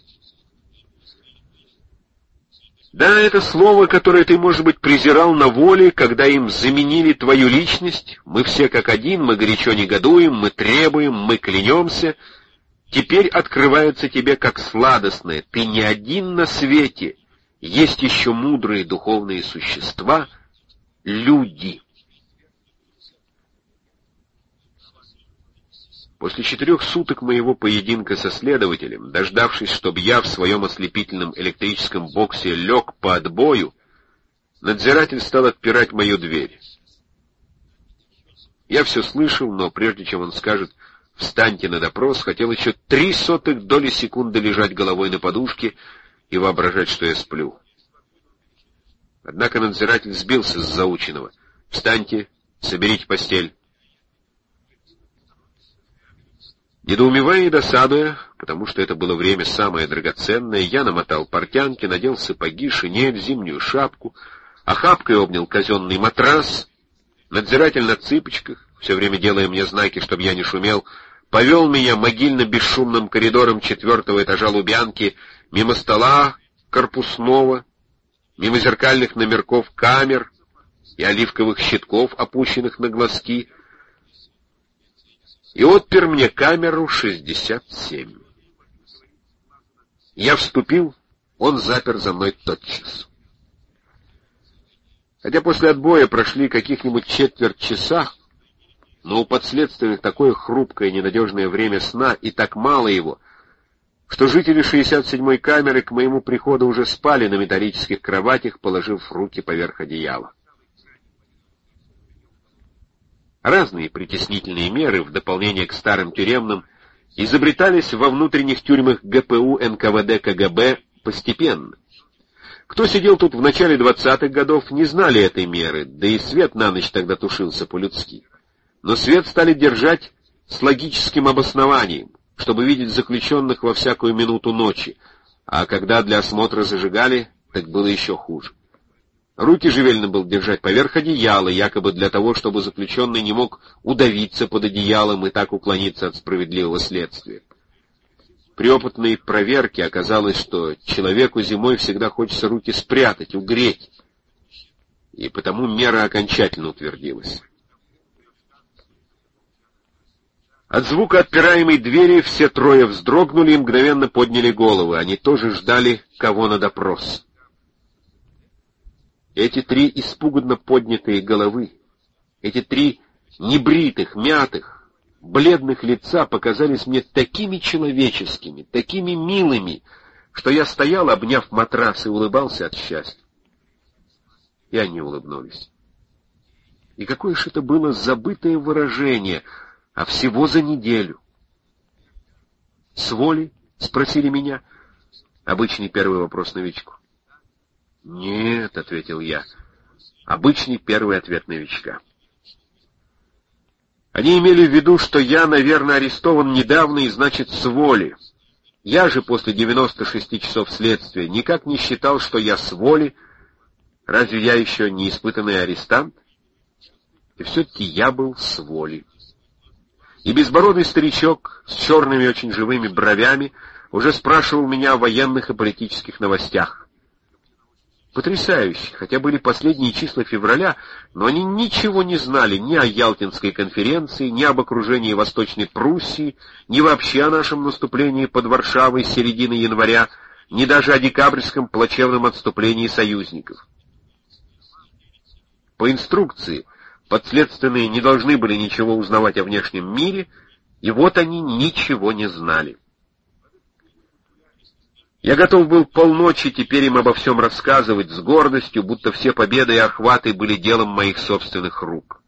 Да, это слово, которое ты, может быть, презирал на воле, когда им заменили твою личность, мы все как один, мы горячо негодуем, мы требуем, мы клянемся, теперь открывается тебе как сладостное. Ты не один на свете, есть еще мудрые духовные существа — люди. После 4 суток моего поединка со следователем, дождавшись, чтобы я в своем ослепительном электрическом боксе лег по отбою, надзиратель стал отпирать мою дверь. Я все слышал, но прежде чем он скажет «встаньте на допрос», хотел еще 0,03 доли секунды лежать головой на подушке и воображать, что я сплю. Однако надзиратель сбился с заученного. «Встаньте, соберите постель». Недоумевая и досадуя, потому что это было время самое драгоценное, я намотал портянки, надел сапоги, шинель, зимнюю шапку, охапкой обнял казенный матрас. Надзиратель на цыпочках, все время делая мне знаки, чтобы я не шумел, повел меня могильно-бесшумным коридором 4-го этажа Лубянки, мимо стола корпусного, мимо зеркальных номерков камер и оливковых щитков, опущенных на глазки, и отпер мне камеру 67. Я вступил, он запер за мной тотчас. Хотя после отбоя прошли каких-нибудь четверть часа, но у подследственных такое хрупкое и ненадежное время сна и так мало его, что жители 67-й камеры к моему приходу уже спали на металлических кроватях, положив руки поверх одеяла. Разные притеснительные меры, в дополнение к старым тюремным, изобретались во внутренних тюрьмах ГПУ, НКВД, КГБ постепенно. Кто сидел тут в начале 20-х годов, не знали этой меры, да и свет на ночь тогда тушился по-людски. Но свет стали держать с логическим обоснованием, чтобы видеть заключенных во всякую минуту ночи, а когда для осмотра зажигали, так было еще хуже. Руки же велено было держать поверх одеяла, якобы для того, чтобы заключенный не мог удавиться под одеялом и так уклониться от справедливого следствия. При опытной проверке оказалось, что человеку зимой всегда хочется руки спрятать, угреть, и потому мера окончательно утвердилась. От звука отпираемой двери все 3 вздрогнули и мгновенно подняли головы. Они тоже ждали кого на допрос. Эти 3 испуганно поднятые головы, эти 3 небритых, мятых, бледных лица показались мне такими человеческими, такими милыми, что я стоял, обняв матрас, и улыбался от счастья. И они улыбнулись. И какое же это было забытое выражение, а всего за неделю. «С воли?» — спросили меня. Обычный первый вопрос новичку. «Нет», — ответил я, — обычный первый ответ новичка. Они имели в виду, что я, наверное, арестован недавно и, значит, с воли. Я же после 96 часов следствия никак не считал, что я с воли. Разве я еще не испытанный арестант? И все-таки я был с воли. И безбородый старичок с черными очень живыми бровями уже спрашивал меня о военных и политических новостях. Потрясающе, хотя были последние числа февраля, но они ничего не знали ни о Ялтинской конференции, ни об окружении Восточной Пруссии, ни вообще о нашем наступлении под Варшавой с середины января, ни даже о декабрьском плачевном отступлении союзников. По инструкции подследственные не должны были ничего узнавать о внешнем мире, и вот они ничего не знали. Я готов был полночи теперь им обо всем рассказывать с гордостью, будто все победы и охваты были делом моих собственных рук.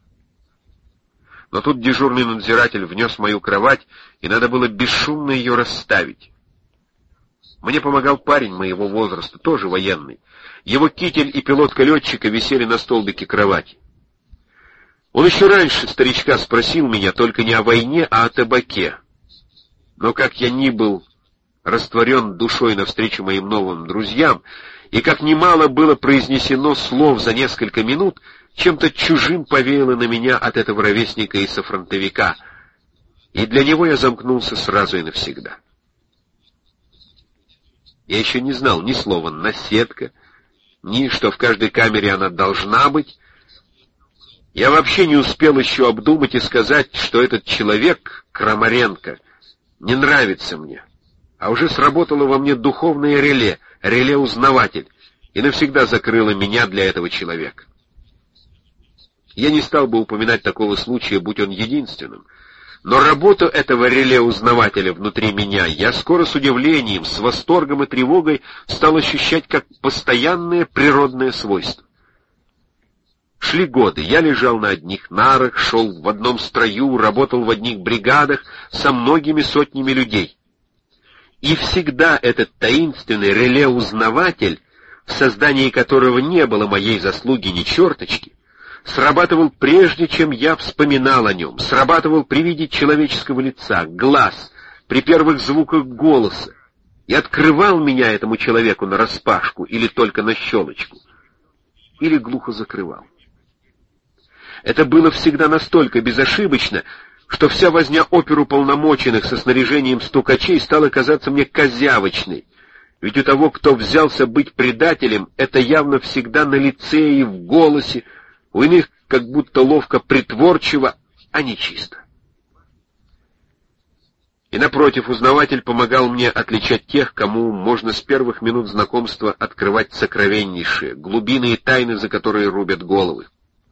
Но тут дежурный надзиратель внес мою кровать, и надо было бесшумно ее расставить. Мне помогал парень моего возраста, тоже военный. Его китель и пилотка летчика висели на столбике кровати. Он еще раньше старичка спросил меня только не о войне, а о табаке. Но как я ни был растворен душой навстречу моим новым друзьям, и как немало было произнесено слов за несколько минут, чем-то чужим повеяло на меня от этого ровесника и софронтовика, и для него я замкнулся сразу и навсегда. Я еще не знал ни слова «наседка», ни что в каждой камере она должна быть. Я вообще не успел еще обдумать и сказать, что этот человек, Крамаренко, не нравится мне. А уже сработало во мне духовное реле-узнаватель, и навсегда закрыло меня для этого человека. Я не стал бы упоминать такого случая, будь он единственным, но работу этого реле-узнавателя внутри меня я скоро с удивлением, с восторгом и тревогой стал ощущать как постоянное природное свойство. Шли годы, я лежал на одних нарах, шел в одном строю, работал в одних бригадах со многими сотнями людей. И всегда этот таинственный реле-узнаватель, в создании которого не было моей заслуги ни черточки, срабатывал прежде, чем я вспоминал о нем, срабатывал при виде человеческого лица, глаз, при первых звуках голоса, и открывал меня этому человеку нараспашку или только на щелочку, или глухо закрывал. Это было всегда настолько безошибочно, что вся возня оперуполномоченных со снаряжением стукачей стала казаться мне козявочной, ведь у того, кто взялся быть предателем, это явно всегда на лице и в голосе, у иных как будто ловко притворчиво, а не чисто. И напротив, узнаватель помогал мне отличать тех, кому можно с первых минут знакомства открывать сокровеннейшие, глубины и тайны, за которые рубят головы.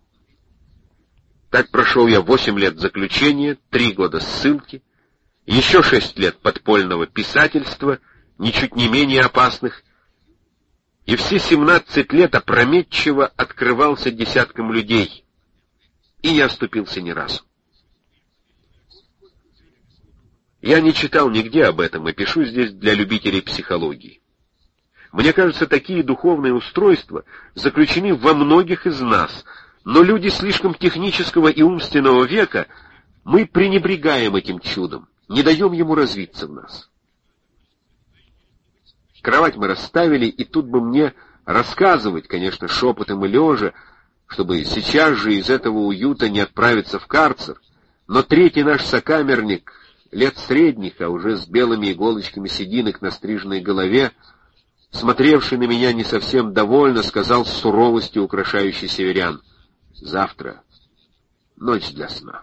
Так прошел я 8 лет заключения, 3 года ссылки, еще 6 лет подпольного писательства, ничуть не менее опасных, и все 17 лет опрометчиво открывался десяткам людей, и не оступился ни разу. Я не читал нигде об этом и пишу здесь для любителей психологии. Мне кажется, такие духовные устройства заключены во многих из нас, но люди слишком технического и умственного века, мы пренебрегаем этим чудом, не даем ему развиться в нас. Кровать мы расставили, и тут бы мне рассказывать, конечно, шепотом и лежа, чтобы сейчас же из этого уюта не отправиться в карцер, но третий наш сокамерник, лет средних, а уже с белыми иголочками сединок на стриженной голове, смотревший на меня не совсем довольно, сказал с суровостью украшающий северян: «Завтра ночь для сна».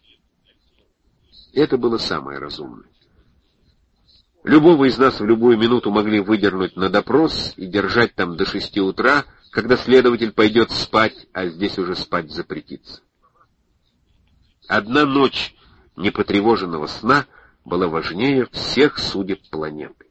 Это было самое разумное. Любого из нас в любую минуту могли выдернуть на допрос и держать там до 6 утра, когда следователь пойдет спать, а здесь уже спать запретится. Одна ночь непотревоженного сна была важнее всех судеб планеты.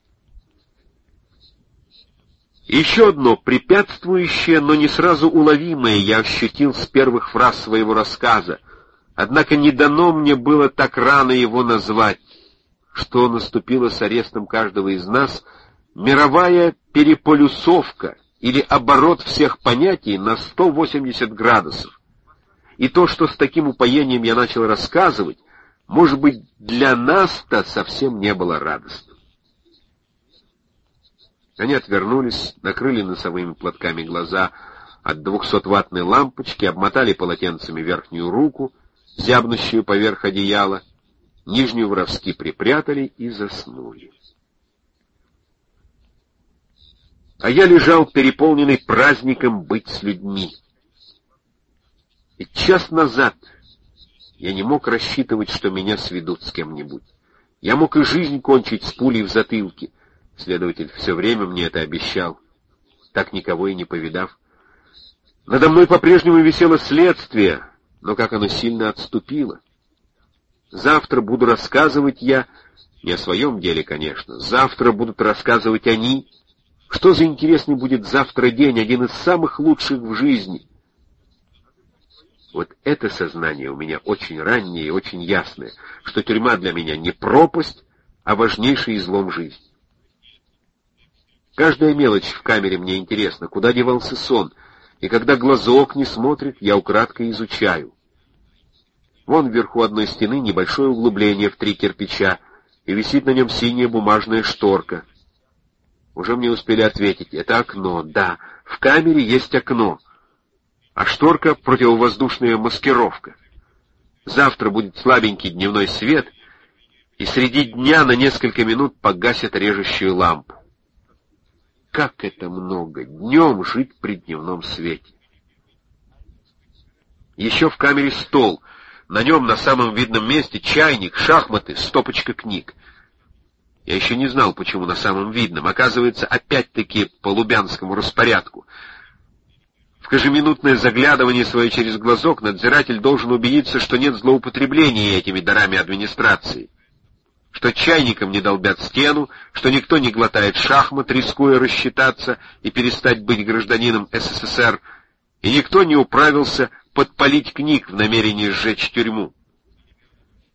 Еще одно препятствующее, но не сразу уловимое я ощутил с первых фраз своего рассказа, однако не дано мне было так рано его назвать, что наступила с арестом каждого из нас мировая переполюсовка или оборот всех понятий на 180 градусов. И то, что с таким упоением я начал рассказывать, может быть, для нас-то совсем не было радостным. Они отвернулись, накрыли носовыми платками глаза от 200-ваттной лампочки, обмотали полотенцами верхнюю руку зябнущую поверх одеяла, нижнюю воровски припрятали и заснули. А я лежал, переполненный праздником быть с людьми. И час назад я не мог рассчитывать, что меня сведут с кем-нибудь. Я мог и жизнь кончить с пулей в затылке. Следователь все время мне это обещал, так никого и не повидав. Надо мной по-прежнему висело следствие, но как оно сильно отступило. Завтра буду рассказывать я, не о своем деле, конечно, завтра будут рассказывать они. Что за интересный будет завтра день, один из самых лучших в жизни. Вот это сознание у меня очень раннее и очень ясное, что тюрьма для меня не пропасть, а важнейший излом жизни. Каждая мелочь в камере мне интересна, куда девался сон, и когда глазок не смотрит, я украдкой изучаю. Вон вверху одной стены небольшое углубление в 3 кирпича, и висит на нем синяя бумажная шторка. Уже мне успели ответить, это окно, да, в камере есть окно, а шторка — противовоздушная маскировка. Завтра будет слабенький дневной свет, и среди дня на несколько минут погасят режущую лампу. Как это много! Днем жить при дневном свете. Еще в камере стол. На нем на самом видном месте чайник, шахматы, стопочка книг. Я еще не знал, почему на самом видном. Оказывается, опять-таки по лубянскому распорядку. В кажеминутное заглядывание свое через глазок надзиратель должен убедиться, что нет злоупотребления этими дарами администрации, что чайником не долбят стену, что никто не глотает шахмат, рискуя рассчитаться и перестать быть гражданином СССР, и никто не управился подпалить книг в намерении сжечь тюрьму.